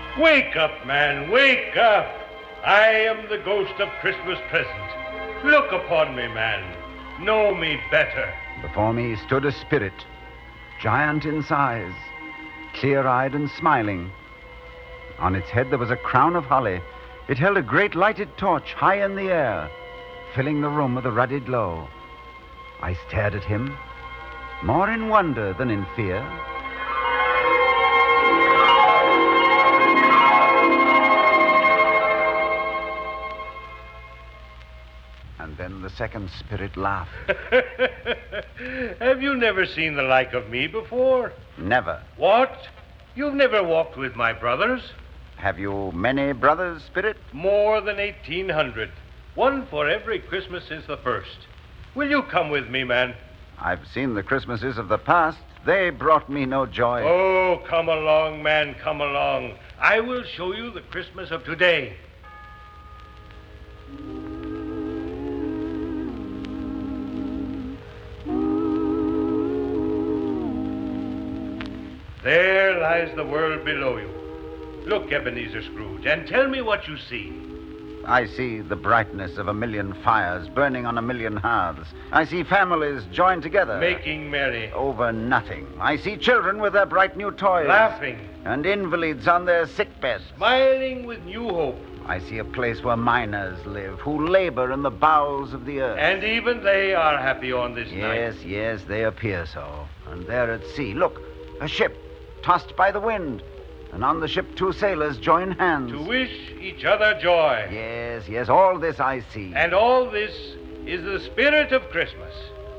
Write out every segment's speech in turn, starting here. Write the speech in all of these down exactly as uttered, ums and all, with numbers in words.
Wake up, man, wake up. I am the ghost of Christmas present. Look upon me, man. Know me better. Before me stood a spirit, giant in size, clear-eyed and smiling. On its head there was a crown of holly. It held a great lighted torch high in the air, filling the room with a ruddy glow. I stared at him, more in wonder than in fear. And then the second spirit laughed. Have you never seen the like of me before? Never. What? You've never walked with my brothers? Have you many brothers, Spirit? More than eighteen hundred. One for every Christmas since the first. Will you come with me, man? I've seen the Christmases of the past. They brought me no joy. Oh, come along, man, come along. I will show you the Christmas of today. There lies the world below you. Look, Ebenezer Scrooge, and tell me what you see. I see the brightness of a million fires burning on a million hearths. I see families joined together. Making merry. Over nothing. I see children with their bright new toys. Laughing. And invalids on their sick beds. Smiling with new hope. I see a place where miners live, who labor in the bowels of the earth. And even they are happy on this yes, night. Yes, yes, they appear so. And there at sea, look, a ship tossed by the wind. And on the ship, two sailors join hands. To wish each other joy. Yes, yes, all this I see. And all this is the spirit of Christmas.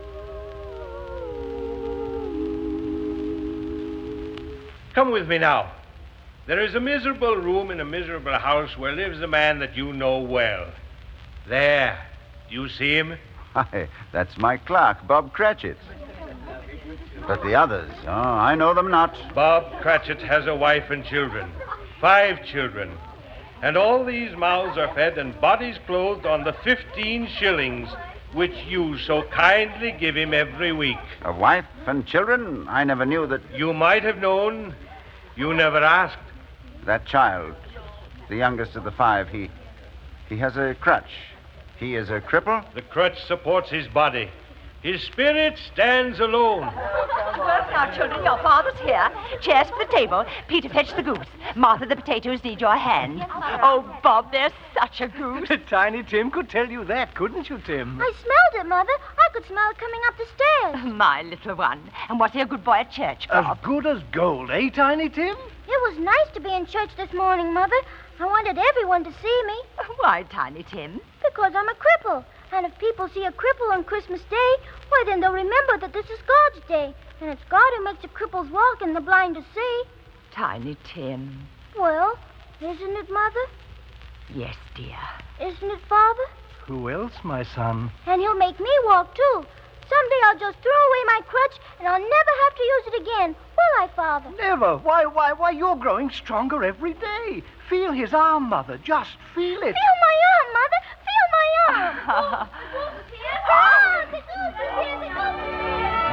Come with me now. There is a miserable room in a miserable house where lives a man that you know well. There. Do you see him? Why, that's my clerk, Bob Cratchit. But the others, oh, I know them not. Bob Cratchit has a wife and children. Five children. And all these mouths are fed and bodies clothed on the fifteen shillings which you so kindly give him every week. A wife and children? I never knew that... You might have known. You never asked. That child, the youngest of the five, he... he has a crutch. He is a cripple? The crutch supports his body. His spirit stands alone. Well, now, children, your father's here. Chairs for the table. Peter, fetch the goose. Martha, the potatoes need your hand. Oh, Bob, there's such a goose. Tiny Tim could tell you that, couldn't you, Tim? I smelled it, Mother. I could smell it coming up the stairs. My little one. And was he a good boy at church, Bob? As good as gold, eh, Tiny Tim? It was nice to be in church this morning, Mother. I wanted everyone to see me. Why, Tiny Tim? Because I'm a cripple. And if people see a cripple on Christmas Day, why, then they'll remember that this is God's day. And it's God who makes the cripples walk and the blind to see. Tiny Tim. Well, isn't it, Mother? Yes, dear. Isn't it, Father? Who else, my son? And he'll make me walk, too. Someday I'll just throw away my crutch, and I'll never have to use it again. Will I, Father? Never. Why, why, why, you're growing stronger every day. Feel his arm, Mother. Just feel it. Feel my arm, Mother. Feel my arm. Oh, the goose is here. Oh, the goose is here. The goose is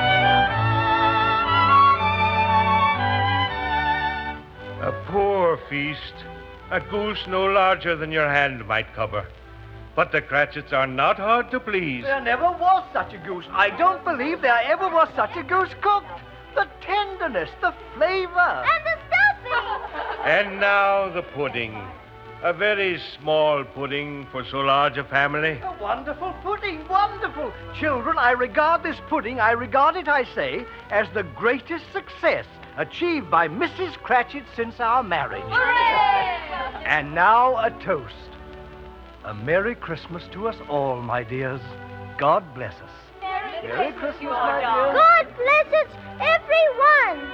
here. A poor feast. A goose no larger than your hand might cover. But the Cratchits are not hard to please. There never was such a goose. I don't believe there ever was such a goose cooked. The tenderness, the flavor. And the stuffing. And now the pudding. A very small pudding for so large a family. A wonderful pudding, wonderful. Children, I regard this pudding, I regard it, I say, as the greatest success achieved by Missus Cratchit since our marriage. Hooray! And now a toast. A Merry Christmas to us all, my dears. God bless us. Merry, Merry Christmas, my dears. God bless us, everyone.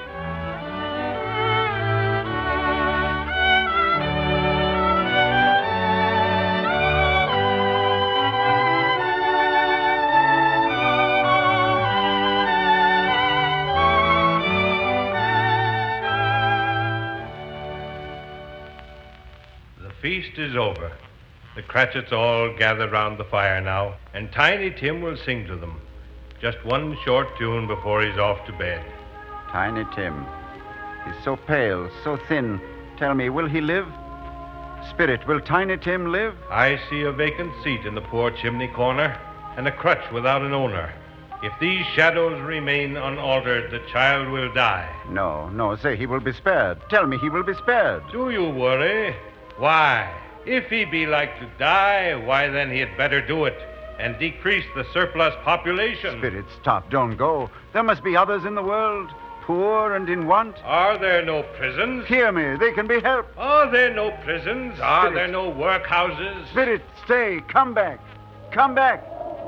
The feast is over. The Cratchits all gather round the fire now, and Tiny Tim will sing to them. Just one short tune before he's off to bed. Tiny Tim. He's so pale, so thin. Tell me, will he live? Spirit, will Tiny Tim live? I see a vacant seat in the poor chimney corner and a crutch without an owner. If these shadows remain unaltered, the child will die. No, no, say he will be spared. Tell me he will be spared. Do you worry? Why? If he be like to die, why then he had better do it and decrease the surplus population. Spirit, stop, don't go. There must be others in the world, poor and in want. Are there no prisons? Hear me, they can be helped. Are there no prisons? Are Spirit. there no workhouses? Spirit, stay, come back, come back.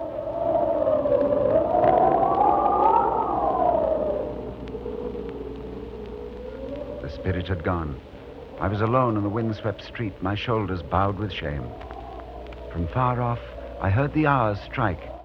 The spirit had gone. I was alone in the windswept street, my shoulders bowed with shame. From far off, I heard the hours strike.